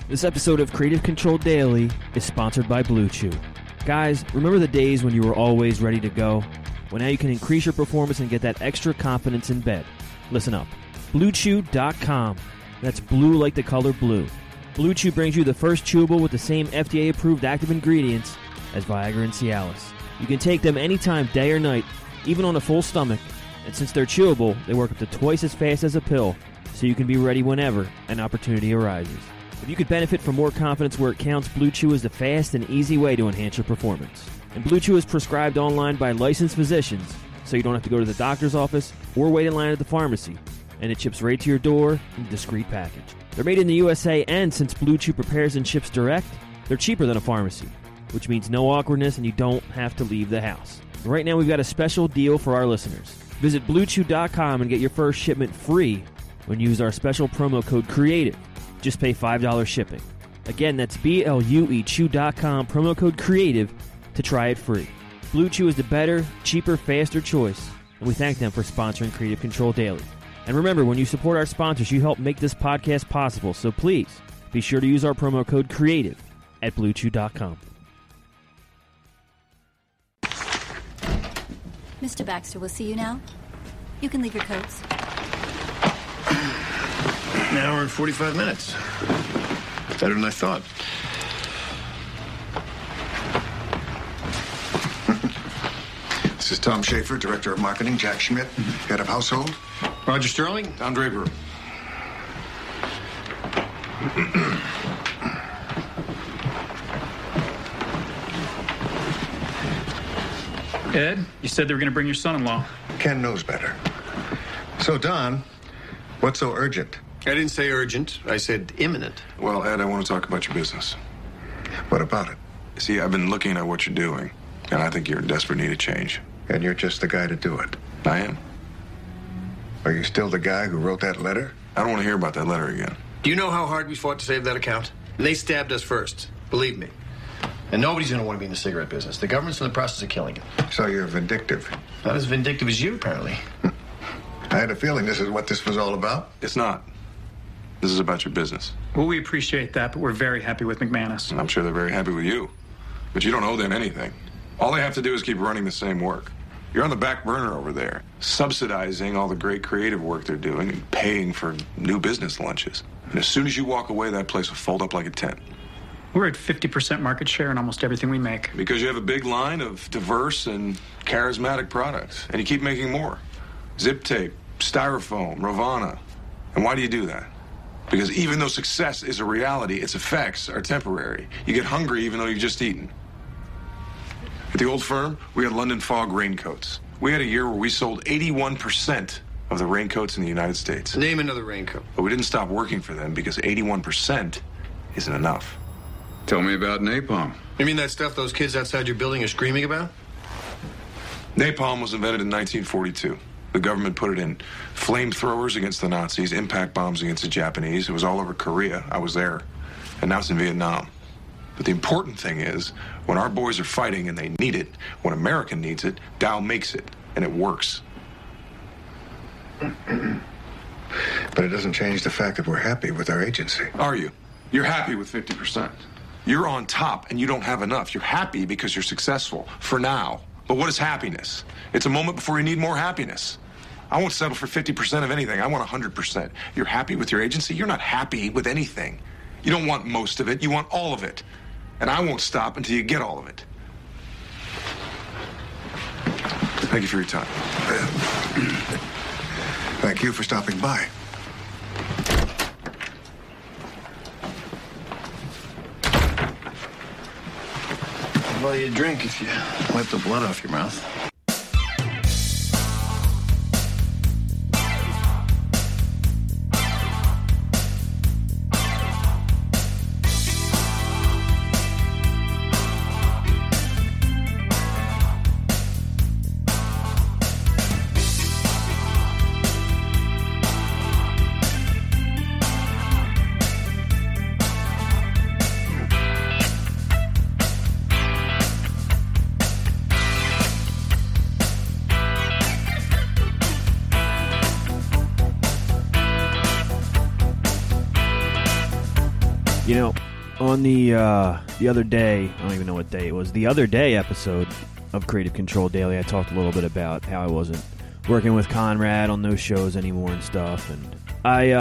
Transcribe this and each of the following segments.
This episode of Creative Control Daily is sponsored by Blue Chew. Guys, remember the days when you were always ready to go? Well, now you can increase your performance and get that extra confidence in bed. Listen up. BlueChew.com. That's blue like the color blue. Blue Chew brings you the first chewable with the same FDA-approved active ingredients as Viagra and Cialis. You can take them anytime, day or night, even on a full stomach. And since they're chewable, they work up to twice as fast as a pill, so you can be ready whenever an opportunity arises. If you could benefit from more confidence where it counts, Blue Chew is the fast and easy way to enhance your performance. And Blue Chew is prescribed online by licensed physicians, so you don't have to go to the doctor's office or wait in line at the pharmacy. And it ships right to your door in a discreet package. They're made in the USA, and since Blue Chew prepares and ships direct, they're cheaper than a pharmacy, which means no awkwardness and you don't have to leave the house. Right now, we've got a special deal for our listeners. Visit BlueChew.com and get your first shipment free when you use our special promo code CREATIVE. Just pay $5 shipping. Again, that's BLUEChew.com, promo code CREATIVE to try it free. Blue Chew is the better, cheaper, faster choice, and we thank them for sponsoring Creative Control Daily. And remember, when you support our sponsors, you help make this podcast possible, so please be sure to use our promo code CREATIVE at BlueChew.com. Mr. Baxter, we'll see you now. You can leave your coats. An hour and 45 minutes. Better than I thought. This is Tom Schaefer, Director of Marketing. Jack Schmidt, Head of Household. Roger Sterling. Don Draper. Ed, you said they were going to bring your son-in-law. Ken knows better. So, Don, what's so urgent? I didn't say urgent. I said imminent. Well, Ed, I want to talk about your business. What about it? See, I've been looking at what you're doing, and I think you're in desperate need of change. And you're just the guy to do it. I am. Are you still the guy who wrote that letter? I don't want to hear about that letter again. Do you know how hard we fought to save that account? And they stabbed us first. Believe me. And nobody's going to want to be in the cigarette business. The government's in the process of killing it. So you're vindictive. Not as vindictive as you, apparently. I had a feeling this is what this was all about. It's not. This is about your business. Well, we appreciate that, but we're very happy with McManus. And I'm sure they're very happy with you. But you don't owe them anything. All they have to do is keep running the same work. You're on the back burner over there, subsidizing all the great creative work they're doing and paying for new business lunches. And as soon as you walk away, that place will fold up like a tent. We're at 50% market share in almost everything we make. Because you have a big line of diverse and charismatic products, and you keep making more. Zip tape, styrofoam, Ravana. And why do you do that? Because even though success is a reality, its effects are temporary. You get hungry even though you've just eaten. At the old firm, we had London Fog raincoats. We had a year where we sold 81% of the raincoats in the United States. Name another raincoat. But we didn't stop working for them because 81% isn't enough. Tell me about napalm. You mean that stuff those kids outside your building are screaming about? Napalm was invented in 1942. The government put it in flamethrowers against the Nazis, impact bombs against the Japanese. It was all over Korea. I was there. And now it's in Vietnam. But the important thing is, when our boys are fighting and they need it, when America needs it, Dow makes it, and it works. But it doesn't change the fact that we're happy with our agency. Are you? You're happy with 50%. You're on top, and you don't have enough. You're happy because you're successful, for now. But what is happiness? It's a moment before you need more happiness. I won't settle for 50% of anything. I want 100%. You're happy with your agency? You're not happy with anything. You don't want most of it. You want all of it. And I won't stop until you get all of it. Thank you for your time. Thank you for stopping by. I'll buy you a drink if you wipe the blood off your mouth. On the other day, I don't even know what day it was, the other day episode of Creative Control Daily, I talked a little bit about how I wasn't working with Conrad on those shows anymore and stuff, and I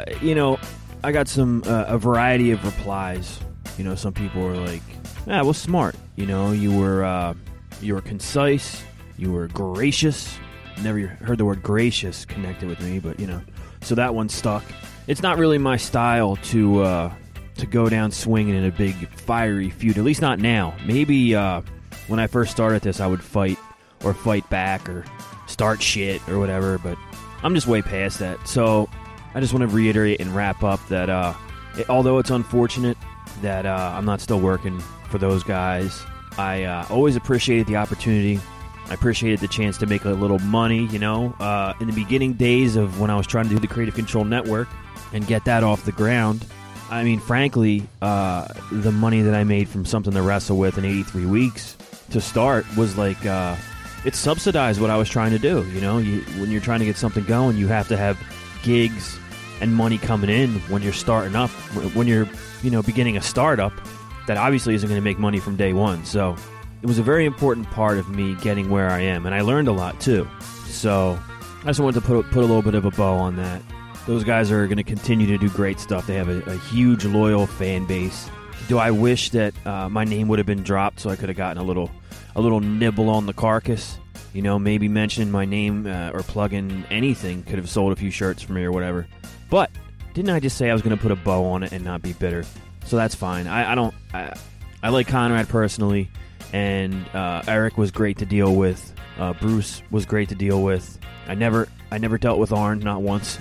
got a variety of replies. Some people were like, well, smart. You were concise, you were gracious. Never heard the word gracious connected with me, but, so that one stuck. It's not really my style to go down swinging in a big fiery feud, at least not now. Maybe when I first started this, I would fight back or start shit or whatever, but I'm just way past that. So I just want to reiterate and wrap up that although it's unfortunate that I'm not still working for those guys, I always appreciated the opportunity. I appreciated the chance to make a little money, in the beginning days of when I was trying to do the Creative Control Network and get that off the ground. I mean, frankly, the money that I made from Something to Wrestle With in 83 weeks to start was like, it subsidized what I was trying to do. When you're trying to get something going, you have to have gigs and money coming in when you're starting up, when you're, beginning a startup that obviously isn't going to make money from day one. So it was a very important part of me getting where I am, and I learned a lot too. So I just wanted to put a little bit of a bow on that. Those guys are going to continue to do great stuff. They have a huge, loyal fan base. Do I wish that my name would have been dropped so I could have gotten a little nibble on the carcass? Maybe mentioning my name or plugging anything could have sold a few shirts for me or whatever. But didn't I just say I was going to put a bow on it and not be bitter? So that's fine. I like Conrad personally, and Eric was great to deal with. Bruce was great to deal with. I never dealt with Arn, not once.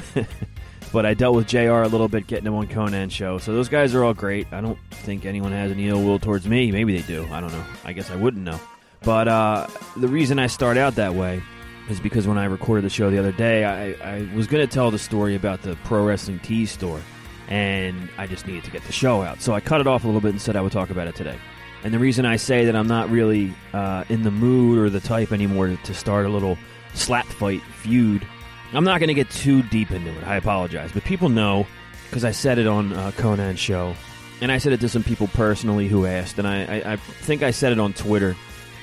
But I dealt with JR a little bit getting him on Conan's show. So those guys are all great. I don't think anyone has any ill will towards me. Maybe they do. I don't know. I guess I wouldn't know. But the reason I start out that way is because when I recorded the show the other day, I was going to tell the story about the Pro Wrestling Tees store, and I just needed to get the show out. So I cut it off a little bit and said I would talk about it today. And the reason I say that I'm not really in the mood or the type anymore to start a little slap fight feud, I'm not going to get too deep into it. I apologize. But people know, because I said it on Conan's show, and I said it to some people personally who asked, and I think I said it on Twitter,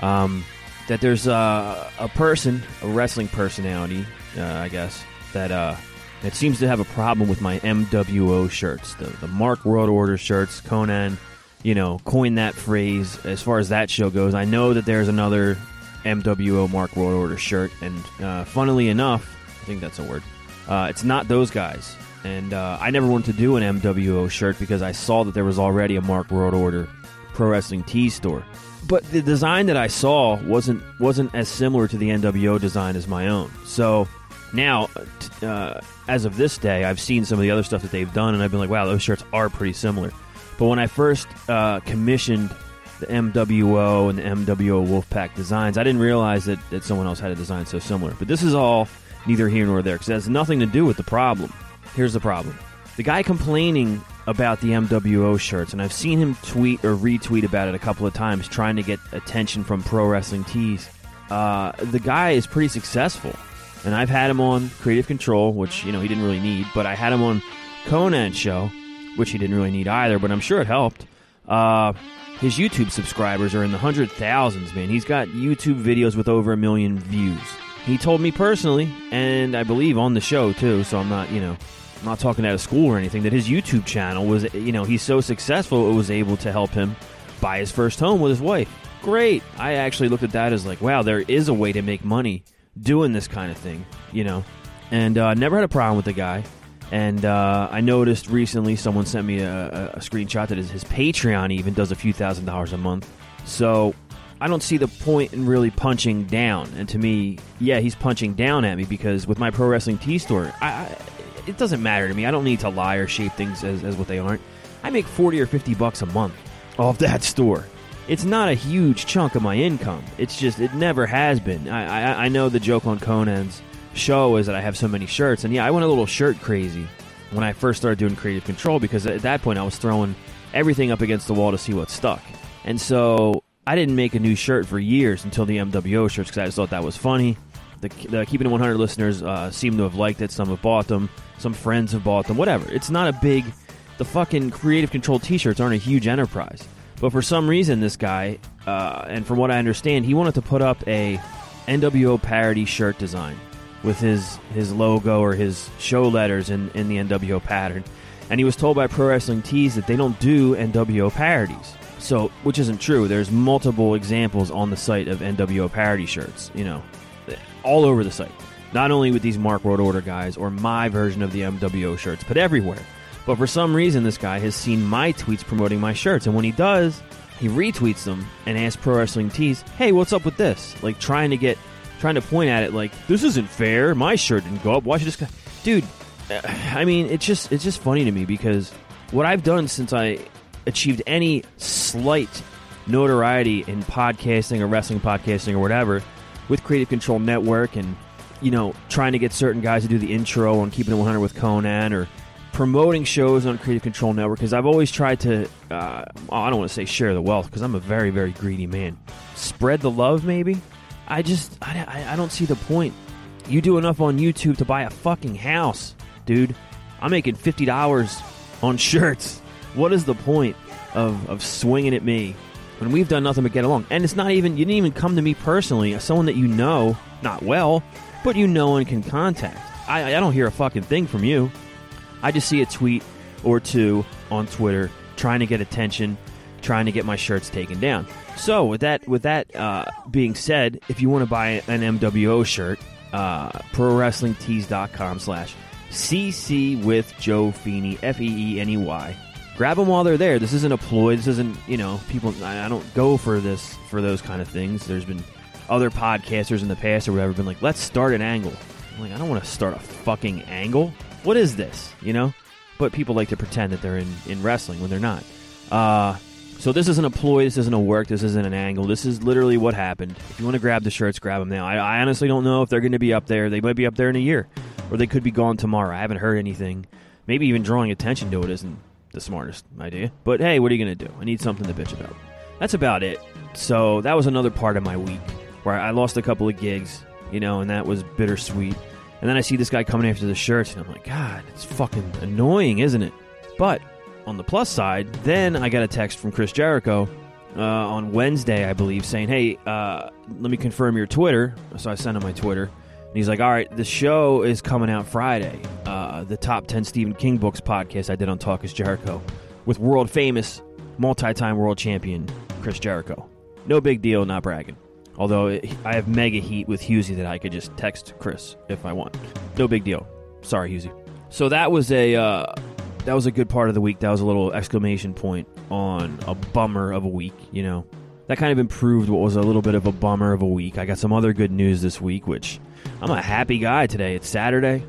that there's a person, a wrestling personality, I guess, that seems to have a problem with my MWO shirts, the Mark World Order shirts. Conan, coined that phrase as far as that show goes. I know that there's another MWO Mark World Order shirt, and funnily enough, I think that's a word, it's not those guys. And I never wanted to do an MWO shirt because I saw that there was already a Mark World Order Pro Wrestling Tees store. But the design that I saw wasn't as similar to the NWO design as my own. So now, as of this day, I've seen some of the other stuff that they've done, and I've been like, wow, those shirts are pretty similar. But when I first commissioned the MWO and the MWO Wolfpack designs, I didn't realize that someone else had a design so similar. But this is all neither here nor there, because it has nothing to do with the problem. Here's the problem. The guy complaining about the MWO shirts, and I've seen him tweet or retweet about it a couple of times, trying to get attention from Pro Wrestling Tees. The guy is pretty successful, and I've had him on Creative Control, which he didn't really need, but I had him on Conan's show, which he didn't really need either, but I'm sure it helped. His YouTube subscribers are in the 100,000s, man. He's got YouTube videos with over 1 million views. He told me personally, and I believe on the show too, so I'm not, I'm not talking out of school or anything, that his YouTube channel was, he's so successful it was able to help him buy his first home with his wife. Great. I actually looked at that as like, wow, there is a way to make money doing this kind of thing, and never had a problem with the guy. And I noticed recently someone sent me a screenshot that his Patreon even does a few $1,000s a month. So I don't see the point in really punching down. And to me, yeah, he's punching down at me because with my Pro Wrestling Tees store, it doesn't matter to me. I don't need to lie or shape things as what they aren't. I make $40 or $50 a month off that store. It's not a huge chunk of my income. It's just, it never has been. I know the joke on Conan's show is that I have so many shirts, and yeah, I went a little shirt crazy when I first started doing Creative Control because at that point I was throwing everything up against the wall to see what stuck. And so I didn't make a new shirt for years until the MWO shirts because I just thought that was funny. The Keeping It 100 listeners seem to have liked it. Some have bought them. Some friends have bought them. Whatever. It's not a big the fucking Creative Control t-shirts aren't a huge enterprise. But for some reason, this guy, and from what I understand, he wanted to put up a NWO parody shirt design with his logo or his show letters in the NWO pattern. And he was told by Pro Wrestling Tees that they don't do NWO parodies. So, which isn't true. There's multiple examples on the site of NWO parody shirts, all over the site. Not only with these Mark World Order guys or my version of the MWO shirts, but everywhere. But for some reason, this guy has seen my tweets promoting my shirts. And when he does, he retweets them and asks Pro Wrestling Tees, hey, what's up with this? Like, trying to point at it like, this isn't fair. My shirt didn't go up. Why should this guy... Dude, I mean, it's just funny to me because what I've done since I achieved any slight notoriety in podcasting or wrestling podcasting or whatever with Creative Control Network and, trying to get certain guys to do the intro on Keeping It 100 with Conan or promoting shows on Creative Control Network, because I've always tried to, I don't want to say share the wealth because I'm a very, very greedy man. Spread the love, maybe? I don't see the point. You do enough on YouTube to buy a fucking house, dude. I'm making $50 on shirts. What is the point of swinging at me when we've done nothing but get along? And it's not even, you didn't even come to me personally, as someone that you know, not well, but you know and can contact. I don't hear a fucking thing from you. I just see a tweet or two on Twitter trying to get attention, trying to get my shirts taken down. So with that being said, if you want to buy an MWO shirt, ProWrestlingTees.com/CC with Joe Feeney, Feeny. Grab them while they're there. This isn't a ploy. This isn't, people, I don't go for those kind of things. There's been other podcasters in the past or whatever been like, let's start an angle. I'm like, I don't want to start a fucking angle. What is this, But people like to pretend that they're in wrestling when they're not. So this isn't a ploy, this isn't a work, this isn't an angle. This is literally what happened. If you want to grab the shirts, grab them now. I honestly don't know if they're going to be up there. They might be up there in a year. Or they could be gone tomorrow. I haven't heard anything. Maybe even drawing attention to it isn't the smartest idea. But hey, what are you going to do? I need something to bitch about. That's about it. So that was another part of my week where I lost a couple of gigs, and that was bittersweet. And then I see this guy coming after the shirts, and I'm like, God, it's fucking annoying, isn't it? But on the plus side, then I got a text from Chris Jericho on Wednesday, I believe, saying, hey, let me confirm your Twitter. So I sent him my Twitter. And he's like, all right, the show is coming out Friday. The Top 10 Stephen King Books podcast I did on Talk is Jericho with world-famous, multi-time world champion Chris Jericho. No big deal, not bragging. Although I have mega heat with Husey that I could just text Chris if I want. No big deal. Sorry, Husey. So that was a good part of the week. That was a little exclamation point on a bummer of a week, That kind of improved what was a little bit of a bummer of a week. I got some other good news this week, which I'm a happy guy today. It's Saturday.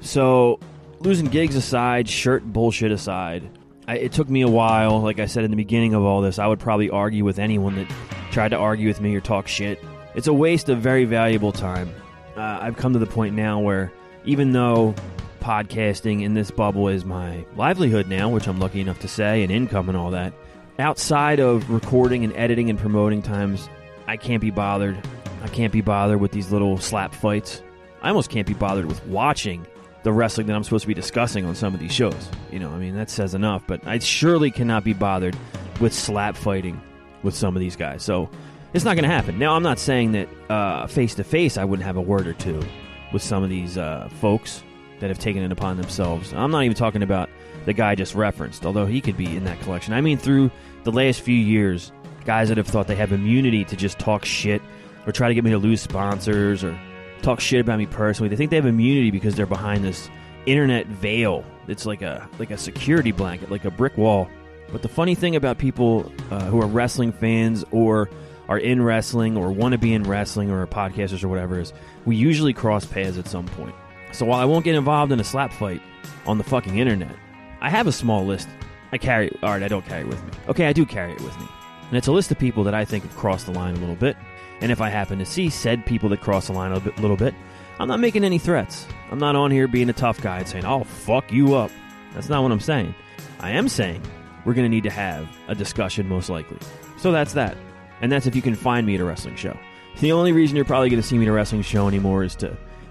So losing gigs aside, shirt bullshit aside, it took me a while. Like I said in the beginning of all this, I would probably argue with anyone that tried to argue with me or talk shit. It's a waste of very valuable time. I've come to the point now where even though podcasting in this bubble is my livelihood now, which I'm lucky enough to say, and income and all that, outside of recording and editing and promoting times, I can't be bothered. I can't be bothered with these little slap fights. I almost can't be bothered with watching the wrestling that I'm supposed to be discussing on some of these shows. That says enough, but I surely cannot be bothered with slap fighting with some of these guys. So it's not going to happen. Now, I'm not saying that face-to-face I wouldn't have a word or two with some of these folks that have taken it upon themselves. I'm not even talking about the guy I just referenced, although he could be in that collection. I mean, through the last few years, guys that have thought they have immunity to just talk shit or try to get me to lose sponsors or talk shit about me personally. They think they have immunity because they're behind this internet veil. It's like a security blanket, like a brick wall. But the funny thing about people who are wrestling fans or are in wrestling or want to be in wrestling or are podcasters or whatever is we usually cross paths at some point. So while I won't get involved in a slap fight on the fucking internet, I have a small list. I don't carry it with me. Okay, I do carry it with me. And it's a list of people that I think have crossed the line a little bit. And if I happen to see said people that cross the line a little bit, I'm not making any threats. I'm not on here being a tough guy and saying, I'll fuck you up. That's not what I'm saying. I am saying we're going to need to have a discussion most likely. So that's that. And that's if you can find me at a wrestling show. The only reason you're probably going to see me at a wrestling show anymore is to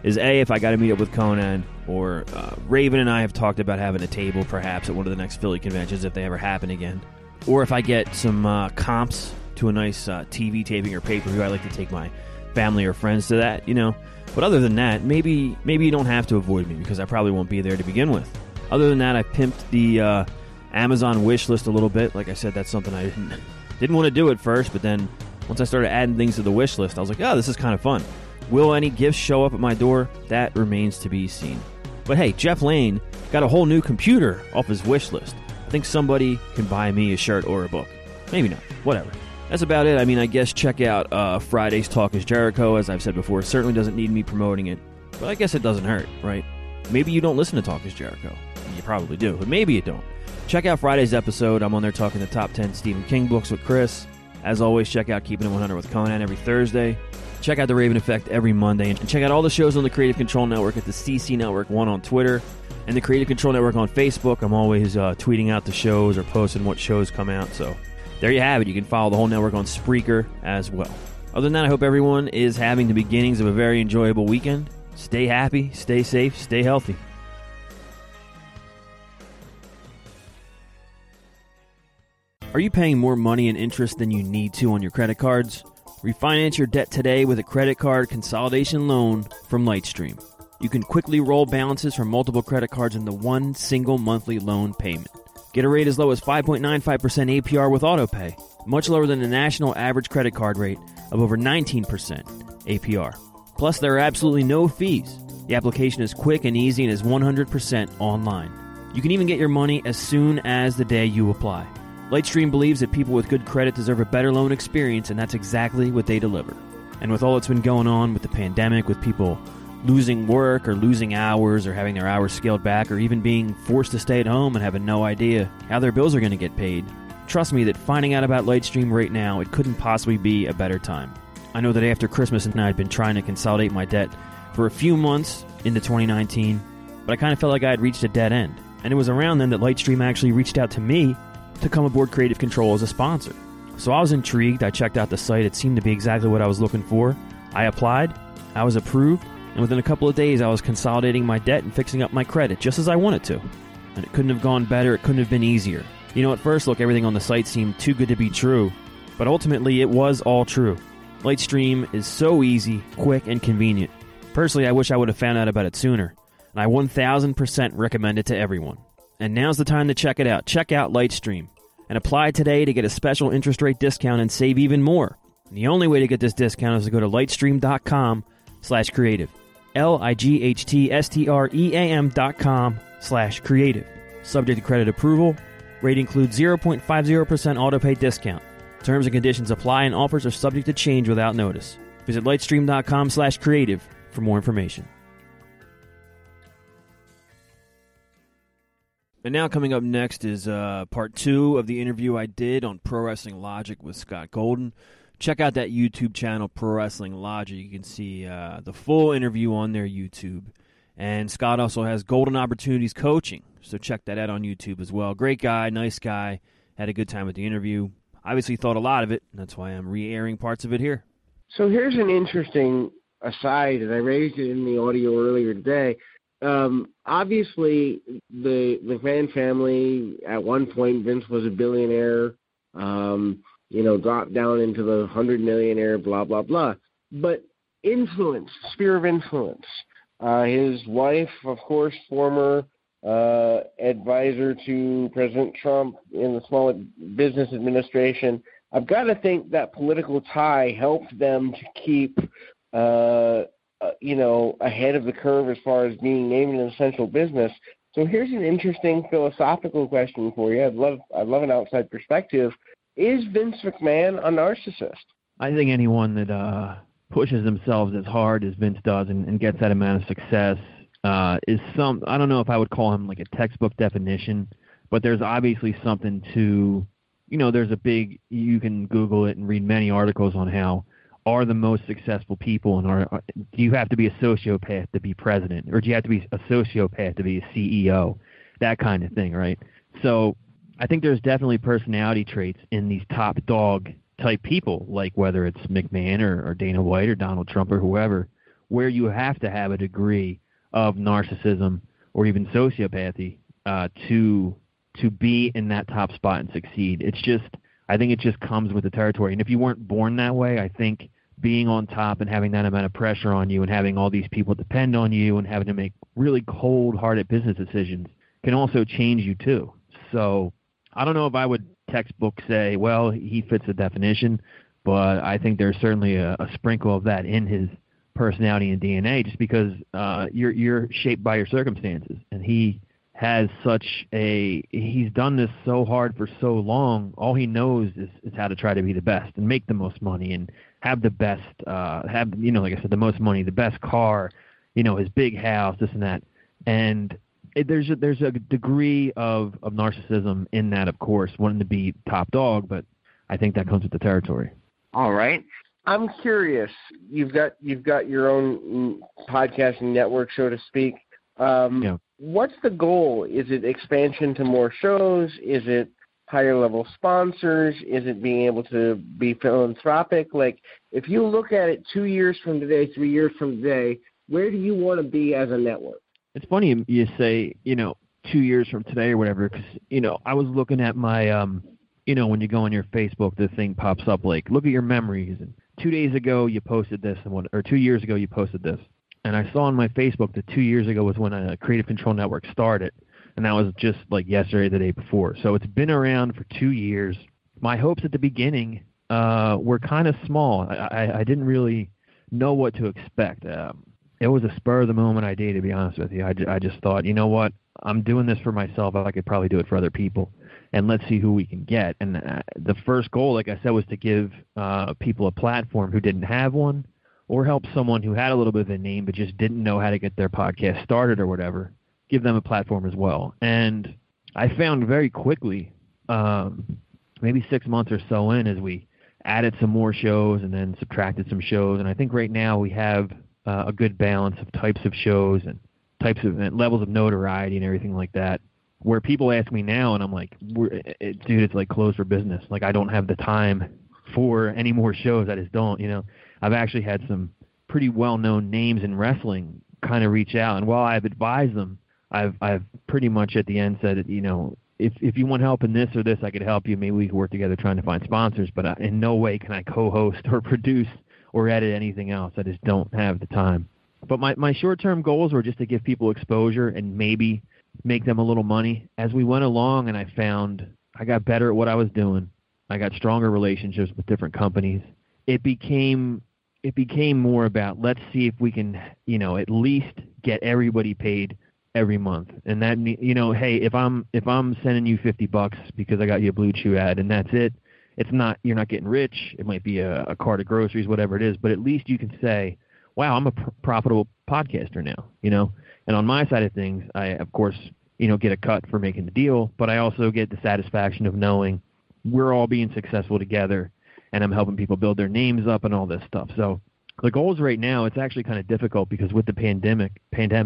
is A, if I got to meet up with Conan, or Raven and I have talked about having a table perhaps at one of the next Philly conventions if they ever happen again. Or if I get some comps to a nice TV taping or pay-per-view, I like to take my family or friends to that, But other than that, maybe you don't have to avoid me because I probably won't be there to begin with. Other than that, I pimped the Amazon wish list a little bit. Like I said, that's something I didn't want to do at first, but then once I started adding things to the wish list, I was like, oh, this is kind of fun. Will any gifts show up at my door? That remains to be seen. But hey, Jeff Lane got a whole new computer off his wish list. I think somebody can buy me a shirt or a book. Maybe not. Whatever. That's about it. I mean, I guess check out Friday's Talk is Jericho. As I've said before, it certainly doesn't need me promoting it. But I guess it doesn't hurt, right? Maybe you don't listen to Talk is Jericho. You probably do, but maybe you don't. Check out Friday's episode. I'm on there talking the top 10 Stephen King books with Chris. As always, check out Keeping It 100 with Conan every Thursday. Check out The Raven Effect every Monday. And check out all the shows on the Creative Control Network at the CC Network 1 on Twitter and the Creative Control Network on Facebook. I'm always tweeting out the shows or posting what shows come out. So there you have it. You can follow the whole network on Spreaker as well. Other than that, I hope everyone is having the beginnings of a very enjoyable weekend. Stay happy, stay safe, stay healthy. Are you paying more money in interest than you need to on your credit cards? Refinance your debt today with a credit card consolidation loan from Lightstream. You can quickly roll balances from multiple credit cards into one single monthly loan payment. Get a rate as low as 5.95% APR with AutoPay, much lower than the national average credit card rate of over 19% APR. Plus, there are absolutely no fees. The application is quick and easy and is 100% online. You can even get your money as soon as the day you apply. Lightstream believes that people with good credit deserve a better loan experience, and that's exactly what they deliver. And with all that's been going on with the pandemic, with people losing work or losing hours or having their hours scaled back or even being forced to stay at home and having no idea how their bills are going to get paid, trust me that finding out about Lightstream right now, it couldn't possibly be a better time. I know that after Christmas and I'd been trying to consolidate my debt for a few months into 2019, but I kind of felt like I had reached a dead end. And it was around then that Lightstream actually reached out to me to come aboard Creative Control as a sponsor. So I was intrigued. I checked out the site. It seemed to be exactly what I was looking for. I applied. I was approved. And within a couple of days, I was consolidating my debt and fixing up my credit just as I wanted to. And it couldn't have gone better. It couldn't have been easier. At first look, everything on the site seemed too good to be true. But ultimately, it was all true. Lightstream is so easy, quick, and convenient. Personally, I wish I would have found out about it sooner. And I 1000% recommend it to everyone. And now's the time to check it out. Check out Lightstream and apply today to get a special interest rate discount and save even more. And the only way to get this discount is to go to lightstream.com/creative. lightstream.com/creative. Subject to credit approval. Rate includes 0.50% autopay discount. Terms and conditions apply and offers are subject to change without notice. Visit lightstream.com/creative for more information. And now coming up next is part 2 of the interview I did on Pro Wrestling Logic with Scott Golden. Check out that YouTube channel, Pro Wrestling Logic. You can see the full interview on their YouTube. And Scott also has Golden Opportunities Coaching, so check that out on YouTube as well. Great guy, nice guy. Had a good time with the interview. Obviously thought a lot of it, and that's why I'm re-airing parts of it here. So here's an interesting aside, and I raised it in the audio earlier today. Obviously, the McMahon family, at one point, Vince was a billionaire, dropped down into the 100 millionaire, blah, blah, blah. But influence, sphere of influence. His wife, of course, former advisor to President Trump in the Small Business Administration. I've got to think that political tie helped them to keep ahead of the curve as far as being named an essential business. So here's an interesting philosophical question for you. I'd love an outside perspective. Is Vince McMahon a narcissist? I think anyone that pushes themselves as hard as Vince does and gets that amount of success is I don't know if I would call him like a textbook definition, but there's obviously something to, you can Google it and read many articles on how are the most successful people, and do you have to be a sociopath to be president, or do you have to be a sociopath to be a CEO, that kind of thing, right? So I think there's definitely personality traits in these top dog type people, like whether it's McMahon or Dana White or Donald Trump or whoever, where you have to have a degree of narcissism or even sociopathy to be in that top spot and succeed. I think it just comes with the territory. And if you weren't born that way, I think being on top and having that amount of pressure on you and having all these people depend on you and having to make really cold-hearted business decisions can also change you too. So I don't know if I would textbook say, well, he fits the definition, but I think there's certainly a sprinkle of that in his personality and DNA, just because you're shaped by your circumstances. And he has he's done this so hard for so long. All he knows is how to try to be the best and make the most money and have the best, like I said, the most money, the best car, his big house, this and that. And there's a degree of narcissism in that, of course, wanting to be top dog, but I think that comes with the territory. All right. I'm curious. You've got your own podcasting network, so to speak. Yeah. What's the goal? Is it expansion to more shows? Is it higher level sponsors? Is it being able to be philanthropic? Like, if you look at it 2 years from today, 3 years from today, where do you want to be as a network? It's funny you say, 2 years from today or whatever, because, I was looking at my, when you go on your Facebook, the thing pops up like, look at your memories. And 2 days ago you posted this, or 2 years ago you posted this. And I saw on my Facebook that 2 years ago was when Creative Control Network started. And that was just like yesterday, the day before. So it's been around for 2 years. My hopes at the beginning were kind of small. I didn't really know what to expect. It was a spur of the moment idea, to be honest with you. I just thought, you know what, I'm doing this for myself. I could probably do it for other people, and let's see who we can get. And the first goal, like I said, was to give people a platform who didn't have one, or help someone who had a little bit of a name but just didn't know how to get their podcast started or whatever, give them a platform as well. And I found very quickly, maybe 6 months or so in, as we added some more shows and then subtracted some shows, and I think right now we have a good balance of types of shows and types of levels of notoriety and everything like that, where people ask me now and I'm like, dude, it's like closed for business. Like, I don't have the time for any more shows. I just don't, I've actually had some pretty well-known names in wrestling kind of reach out, and while I've advised them, I've pretty much at the end said, if you want help in this or this, I could help you. Maybe we could work together trying to find sponsors, but in no way can I co-host or produce or edit anything else. I just don't have the time. But my short-term goals were just to give people exposure and maybe make them a little money. As we went along, and I found I got better at what I was doing, I got stronger relationships with different companies. It became more about, let's see if we can, at least get everybody paid every month. And that, hey, if I'm sending you $50 because I got you a Blue Chew ad and that's it, it's not, you're not getting rich. It might be a cart of groceries, whatever it is, but at least you can say, wow, I'm a profitable podcaster now, And on my side of things, I, of course, get a cut for making the deal, but I also get the satisfaction of knowing we're all being successful together and I'm helping people build their names up and all this stuff. So the goals right now, it's actually kind of difficult because with the pandemic,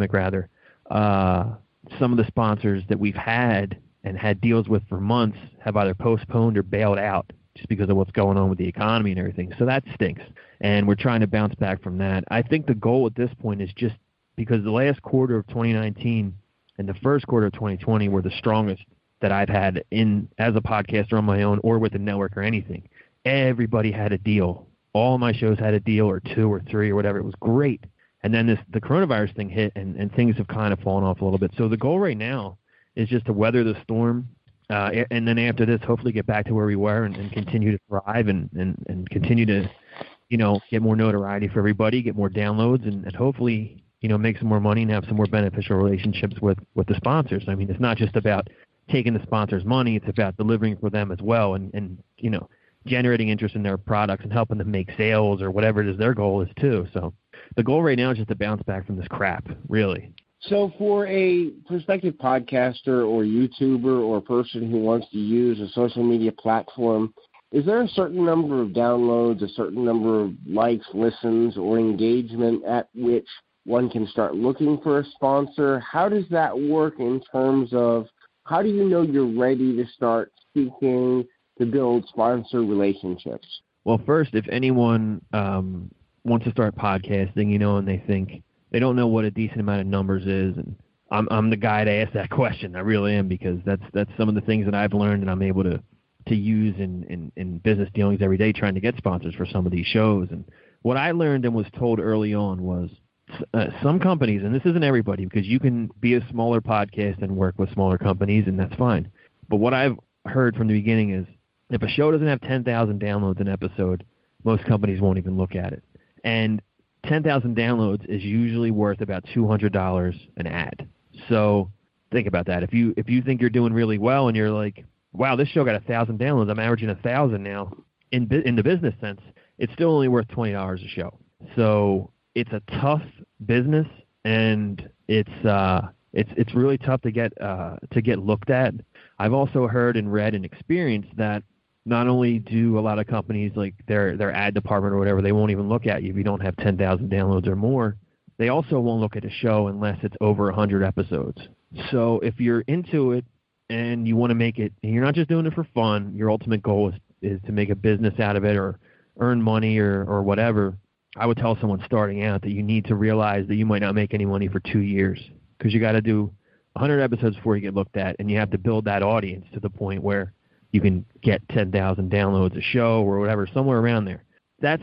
some of the sponsors that we've had and had deals with for months have either postponed or bailed out just because of what's going on with the economy and everything. So that stinks. And we're trying to bounce back from that. I think the goal at this point is just because the last quarter of 2019 and the first quarter of 2020 were the strongest that I've had as a podcaster on my own or with a network or anything. Everybody had a deal. All my shows had a deal or two or three or whatever. It was great. And then the coronavirus thing hit and things have kind of fallen off a little bit. So the goal right now is just to weather the storm. And then after this, hopefully get back to where we were and continue to thrive and continue to, get more notoriety for everybody, get more downloads, and hopefully, make some more money and have some more beneficial relationships with the sponsors. I mean, it's not just about taking the sponsors' money. It's about delivering for them as well and generating interest in their products and helping them make sales or whatever it is their goal is too. So the goal right now is just to bounce back from this crap, really. So for a prospective podcaster or YouTuber or person who wants to use a social media platform, is there a certain number of downloads, a certain number of likes, listens, or engagement at which one can start looking for a sponsor? How does that work in terms of how do you know you're ready to start seeking to build sponsor relationships? Well, first, if anyone wants to start podcasting, and they don't know what a decent amount of numbers is, and I'm the guy to ask that question. I really am, because that's some of the things that I've learned and I'm able to use in business dealings every day, trying to get sponsors for some of these shows. And what I learned and was told early on was some companies, and this isn't everybody, because you can be a smaller podcast and work with smaller companies, and that's fine. But what I've heard from the beginning is if a show doesn't have 10,000 downloads an episode, most companies won't even look at it. And 10,000 downloads is usually worth about $200 an ad. So think about that. If you think you're doing really well and you're like, wow, this show got 1,000 downloads, I'm averaging 1,000 now, in the business sense, it's still only worth $20 a show. So it's a tough business, and it's really tough to get looked at. I've also heard and read and experienced that not only do a lot of companies, like their ad department or whatever, they won't even look at you if you don't have 10,000 downloads or more. They also won't look at a show unless it's over 100 episodes. So if you're into it and you want to make it, and you're not just doing it for fun, your ultimate goal is to make a business out of it or earn money or whatever, I would tell someone starting out that you need to realize that you might not make any money for 2 years, because you got to do 100 episodes before you get looked at, and you have to build that audience to the point where you can get 10,000 downloads a show or whatever, somewhere around there. That's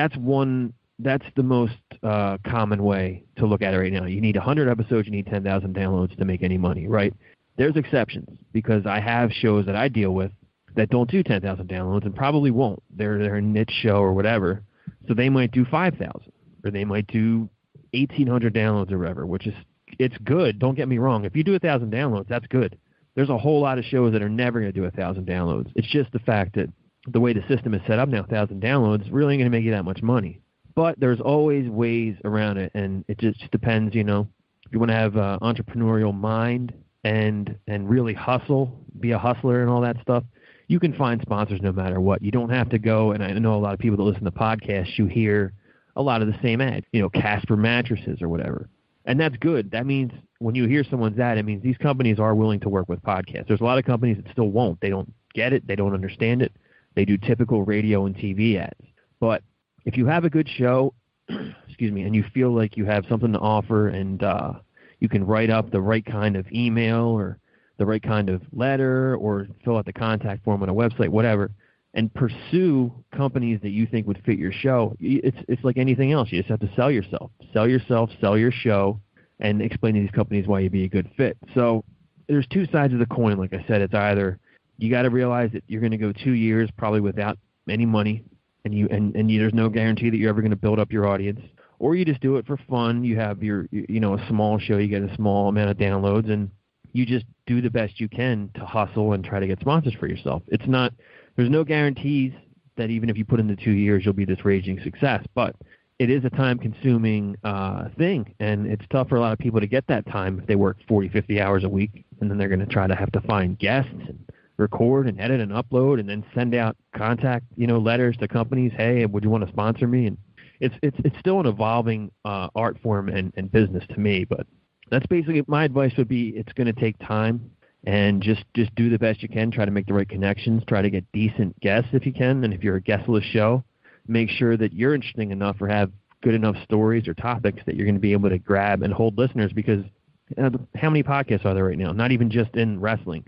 the most common way to look at it right now. You need 100 episodes, you need 10,000 downloads to make any money, right? There's exceptions, because I have shows that I deal with that don't do 10,000 downloads and probably won't. They're a niche show or whatever, so they might do 5,000 or they might do 1,800 downloads or whatever, which is, it's good. Don't get me wrong. If you do 1,000 downloads, that's good. There's a whole lot of shows that are never going to do 1,000 downloads. It's just the fact that the way the system is set up now, 1,000 downloads really ain't going to make you that much money. But there's always ways around it, and it just depends, if you want to have an entrepreneurial mind and really hustle, be a hustler and all that stuff, you can find sponsors no matter what. You don't have to go, and I know a lot of people that listen to podcasts, you hear a lot of the same ads, Casper mattresses or whatever. And that's good. That means when you hear someone's ad, it means these companies are willing to work with podcasts. There's a lot of companies that still won't. They don't get it. They don't understand it. They do typical radio and TV ads. But if you have a good show, and you feel like you have something to offer, and you can write up the right kind of email or the right kind of letter or fill out the contact form on a website, whatever, and pursue companies that you think would fit your show, it's like anything else. You just have to sell yourself. Sell your show, and explain to these companies why you'd be a good fit. So there's two sides of the coin. Like I said, it's either you got to realize that you're going to go 2 years probably without any money, and there's no guarantee that you're ever going to build up your audience, or you just do it for fun. You have your a small show, you get a small amount of downloads, and you just do the best you can to hustle and try to get sponsors for yourself. There's no guarantees that even if you put in the 2 years, you'll be this raging success, but it is a time-consuming thing, and it's tough for a lot of people to get that time if they work 40, 50 hours a week, and then they're going to try to have to find guests and record and edit and upload and then send out contact, letters to companies. Hey, would you want to sponsor me? And it's still an evolving art form and business to me, but that's basically my advice would be it's going to take time, and just do the best you can. Try to make the right connections. Try to get decent guests if you can, and if you're a guestless show, make sure that you're interesting enough or have good enough stories or topics that you're going to be able to grab and hold listeners, because how many podcasts are there right now? Not even just in wrestling.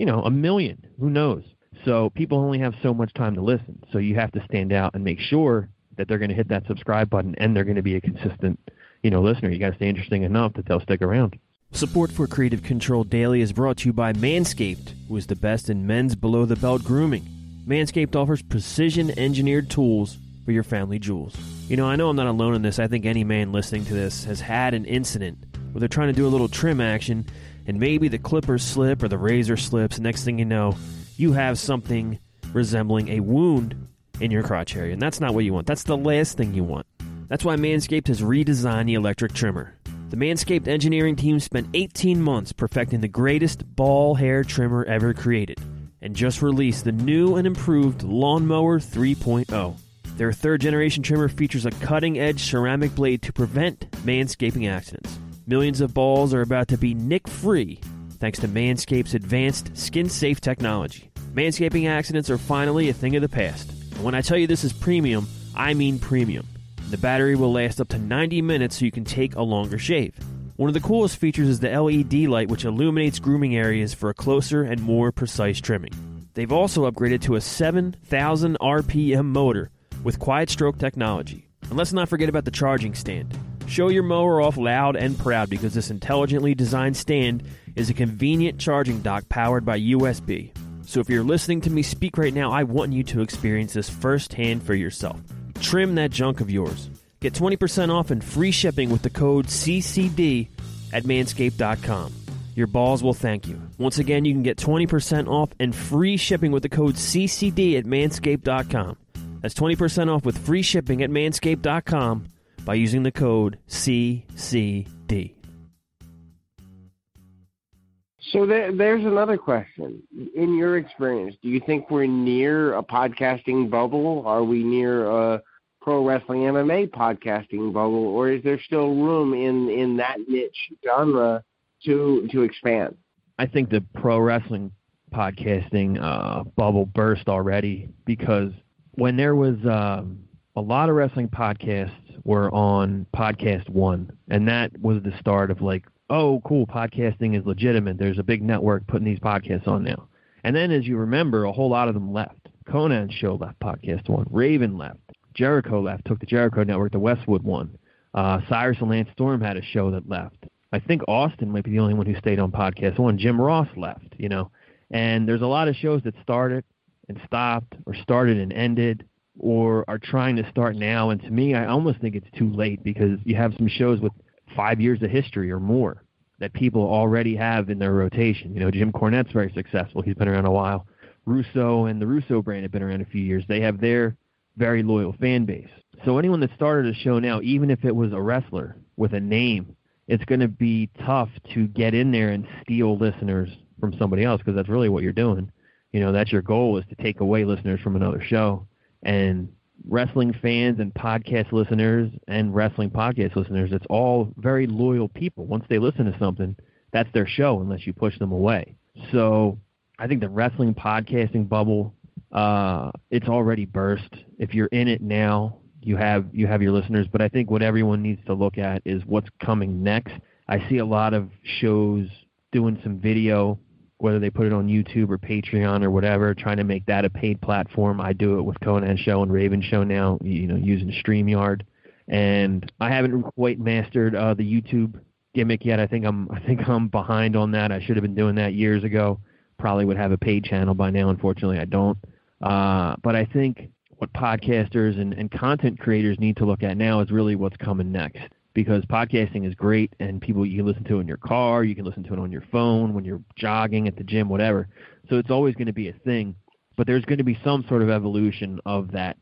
1 million. Who knows? So people only have so much time to listen. So you have to stand out and make sure that they're going to hit that subscribe button, and they're going to be a consistent, listener. You got to stay interesting enough that they'll stick around. Support for Creative Control Daily is brought to you by Manscaped, who is the best in men's below-the-belt grooming. Manscaped offers precision-engineered tools for your family jewels. I know I'm not alone in this. I think any man listening to this has had an incident where they're trying to do a little trim action, and maybe the clippers slip or the razor slips. Next thing you know, you have something resembling a wound in your crotch area, and that's not what you want. That's the last thing you want. That's why Manscaped has redesigned the electric trimmer. The Manscaped engineering team spent 18 months perfecting the greatest ball hair trimmer ever created, and just released the new and improved Lawnmower 3.0. Their third-generation trimmer features a cutting-edge ceramic blade to prevent manscaping accidents. Millions of balls are about to be nick-free thanks to Manscaped's advanced skin-safe technology. Manscaping accidents are finally a thing of the past. And when I tell you this is premium, I mean premium. The battery will last up to 90 minutes so you can take a longer shave. One of the coolest features is the LED light, which illuminates grooming areas for a closer and more precise trimming. They've also upgraded to a 7,000 RPM motor with quiet stroke technology. And let's not forget about the charging stand. Show your mower off loud and proud because this intelligently designed stand is a convenient charging dock powered by USB. So if you're listening to me speak right now, I want you to experience this firsthand for yourself. Trim that junk of yours. Get 20% off and free shipping with the code CCD at manscaped.com. Your balls will thank you. Once again, you can get 20% off and free shipping with the code CCD at manscaped.com. That's 20% off with free shipping at manscaped.com by using the code CCD. So there's another question. In your experience, do you think we're near a podcasting bubble? Are we near a pro wrestling MMA podcasting bubble? Or is there still room in that niche genre to expand? I think the pro wrestling podcasting bubble burst already, because when there was a lot of wrestling podcasts were on Podcast One, and that was the start of like, oh, cool, podcasting is legitimate. There's a big network putting these podcasts on now. And then, as you remember, a whole lot of them left. Conan's show left Podcast One. Raven left. Jericho left, took the Jericho Network, the Westwood one. Cyrus and Lance Storm had a show that left. I think Austin might be the only one who stayed on Podcast One. Jim Ross left, you know. And there's a lot of shows that started and stopped, or started and ended, or are trying to start now. And to me, I almost think it's too late, because you have some shows with 5 years of history or more that people already have in their rotation. You know, Jim Cornette's very successful. He's been around a while. Russo and the Russo brand have been around a few years. They have their very loyal fan base. So anyone that started a show now, even if it was a wrestler with a name, it's going to be tough to get in there and steal listeners from somebody else, because that's really what you're doing. You know, that's your goal, is to take away listeners from another show. And wrestling fans and podcast listeners and wrestling podcast listeners, it's all very loyal people. Once they listen to something, that's their show, unless you push them away. So I think the wrestling podcasting bubble, it's already burst. If you're in it now, you have your listeners. But I think what everyone needs to look at is what's coming next. I see a lot of shows doing some video, whether they put it on YouTube or Patreon or whatever, trying to make that a paid platform. I do it with Conan's show and Raven's show now, you know, using StreamYard. And I haven't quite mastered the YouTube gimmick yet. I think I'm behind on that. I should have been doing that years ago. Probably would have a paid channel by now. Unfortunately, I don't. But I think what podcasters and content creators need to look at now is really what's coming next. Because podcasting is great, and you can listen to it in your car, you can listen to it on your phone, when you're jogging, at the gym, whatever. So it's always going to be a thing. But there's going to be some sort of evolution of that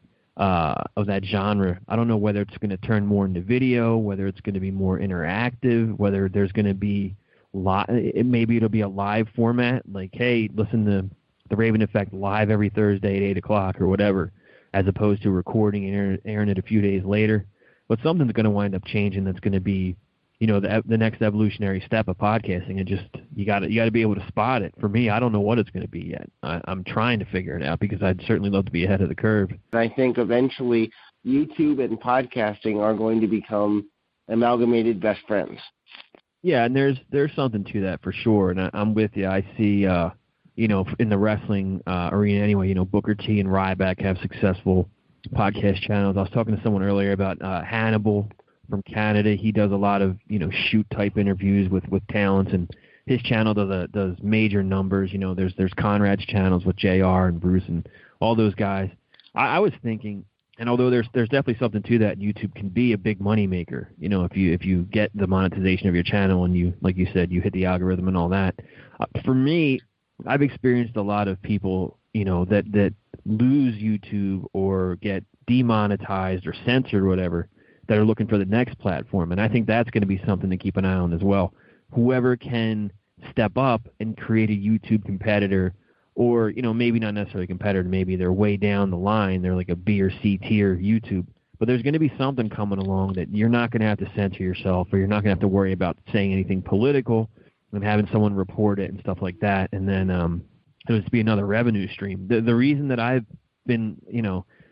genre. I don't know whether it's going to turn more into video, whether it's going to be more interactive, whether there's going to be maybe it'll be a live format, like, hey, listen to the Raven Effect live every Thursday at 8 o'clock or whatever, as opposed to recording and airing it a few days later. But something's going to wind up changing. That's going to be, you know, the next evolutionary step of podcasting. And just you got to be able to spot it. For me, I don't know what it's going to be yet. I'm trying to figure it out, because I'd certainly love to be ahead of the curve. I think eventually YouTube and podcasting are going to become amalgamated best friends. Yeah, and there's something to that for sure. And I'm with you. I see, you know, in the wrestling arena anyway, you know, Booker T and Ryback have successful podcast channels. I was talking to someone earlier about Hannibal from Canada. He does a lot of, you know, shoot type interviews with talents, and his channel does major numbers. You know, there's Conrad's channels with JR and Bruce and all those guys. I was thinking, and although there's definitely something to that, YouTube can be a big money maker. You know, if you get the monetization of your channel, and you, like you said, you hit the algorithm and all that. For me, I've experienced a lot of people, you know, that lose YouTube or get demonetized or censored or whatever, that are looking for the next platform. And I think that's going to be something to keep an eye on as well. Whoever can step up and create a YouTube competitor, or, you know, maybe not necessarily a competitor, maybe they're way down the line, they're like a B or C tier YouTube, but there's going to be something coming along that you're not going to have to censor yourself, or you're not going to have to worry about saying anything political and having someone report it and stuff like that. And then it'll just be another revenue stream. The reason that I've been, you know,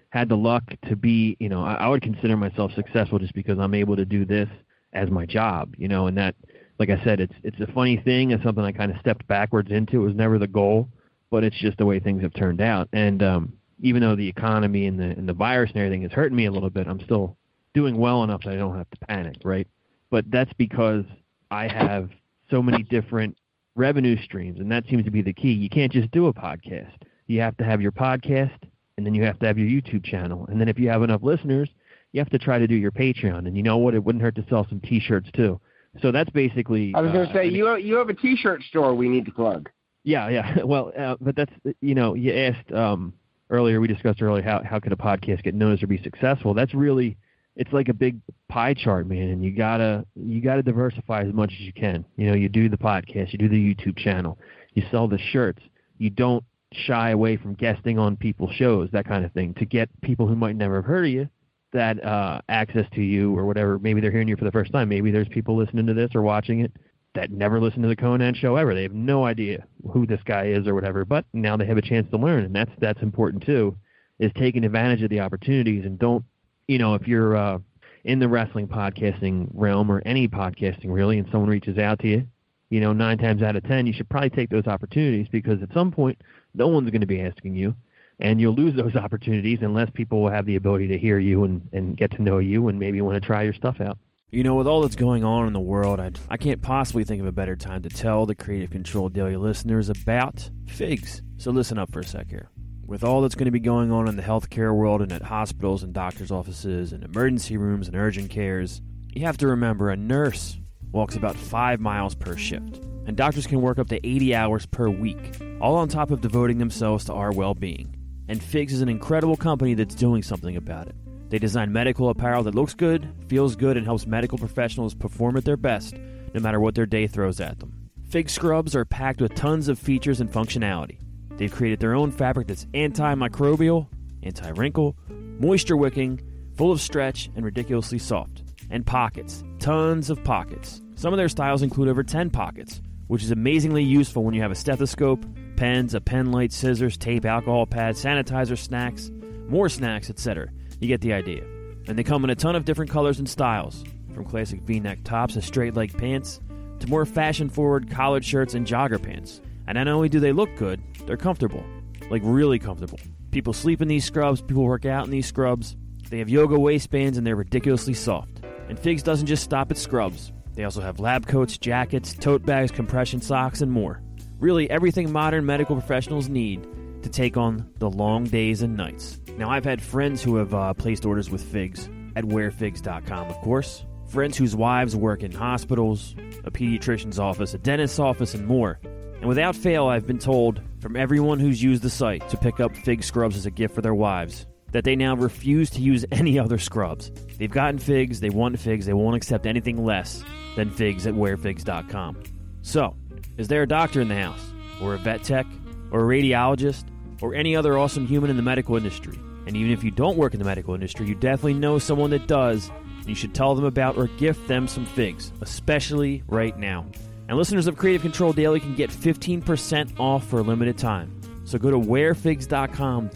had the luck to be, I would consider myself successful just because I'm able to do this as my job, and that, like I said, it's a funny thing. It's something I kind of stepped backwards into. It was never the goal, but it's just the way things have turned out. And even though the economy and the virus and everything is hurting me a little bit, I'm still doing well enough that I don't have to panic, right? But that's because I have so many different revenue streams, and that seems to be the key. You can't just do a podcast. You have to have your podcast, and then you have to have your YouTube channel. And then if you have enough listeners, you have to try to do your Patreon. And you know what? It wouldn't hurt to sell some T-shirts too. So that's basically... I was going to say, you have a T-shirt store we need to plug. Yeah. Well, but that's, you asked earlier, we discussed earlier, how could a podcast get noticed or be successful? That's really... It's like a big pie chart, man, and you gotta diversify as much as you can. You do the podcast, you do the YouTube channel, you sell the shirts. You don't shy away from guesting on people's shows, that kind of thing, to get people who might never have heard of you that access to you or whatever. Maybe they're hearing you for the first time. Maybe there's people listening to this or watching it that never listened to the Conan show ever. They have no idea who this guy is or whatever, but now they have a chance to learn, and that's important too, is taking advantage of the opportunities. And don't, if you're in the wrestling podcasting realm or any podcasting really, and someone reaches out to you, 9 times out of 10, you should probably take those opportunities, because at some point, no one's going to be asking you, and you'll lose those opportunities unless people will have the ability to hear you and get to know you and maybe want to try your stuff out. With all that's going on in the world, I can't possibly think of a better time to tell the Creative Control Daily listeners about Figs. So listen up for a sec here. With all that's going to be going on in the healthcare world and at hospitals and doctors' offices and emergency rooms and urgent cares, you have to remember a nurse walks about 5 miles per shift, and doctors can work up to 80 hours per week, all on top of devoting themselves to our well-being. And Figs is an incredible company that's doing something about it. They design medical apparel that looks good, feels good, and helps medical professionals perform at their best, no matter what their day throws at them. Fig scrubs are packed with tons of features and functionality. They've created their own fabric that's antimicrobial, anti-wrinkle, moisture-wicking, full of stretch, and ridiculously soft. And pockets. Tons of pockets. Some of their styles include over 10 pockets, which is amazingly useful when you have a stethoscope, pens, a pen light, scissors, tape, alcohol pads, sanitizer, snacks, more snacks, etc. You get the idea. And they come in a ton of different colors and styles, from classic V-neck tops and straight-leg pants to more fashion-forward collared shirts and jogger pants. And not only do they look good, they're comfortable. Like really comfortable. People sleep in these scrubs, people work out in these scrubs. They have yoga waistbands and they're ridiculously soft. And Figs doesn't just stop at scrubs. They also have lab coats, jackets, tote bags, compression socks, and more. Really everything modern medical professionals need to take on the long days and nights. Now, I've had friends who have placed orders with Figs at wearfigs.com, of course. Friends whose wives work in hospitals, a pediatrician's office, a dentist's office, and more. And without fail, I've been told from everyone who's used the site to pick up Fig scrubs as a gift for their wives that they now refuse to use any other scrubs. They've gotten Figs, they want Figs, they won't accept anything less than Figs at wearfigs.com. So, is there a doctor in the house, or a vet tech, or a radiologist, or any other awesome human in the medical industry? And even if you don't work in the medical industry, you definitely know someone that does, and you should tell them about or gift them some Figs, especially right now. And listeners of Creative Control Daily can get 15% off for a limited time. So go to wearfigs.com,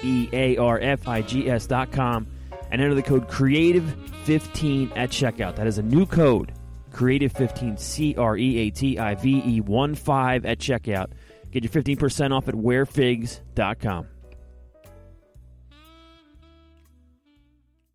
wearfigs.com, and enter the code CREATIVE15 at checkout. That is a new code, CREATIVE15, CREATIVE15 at checkout. Get your 15% off at wearfigs.com.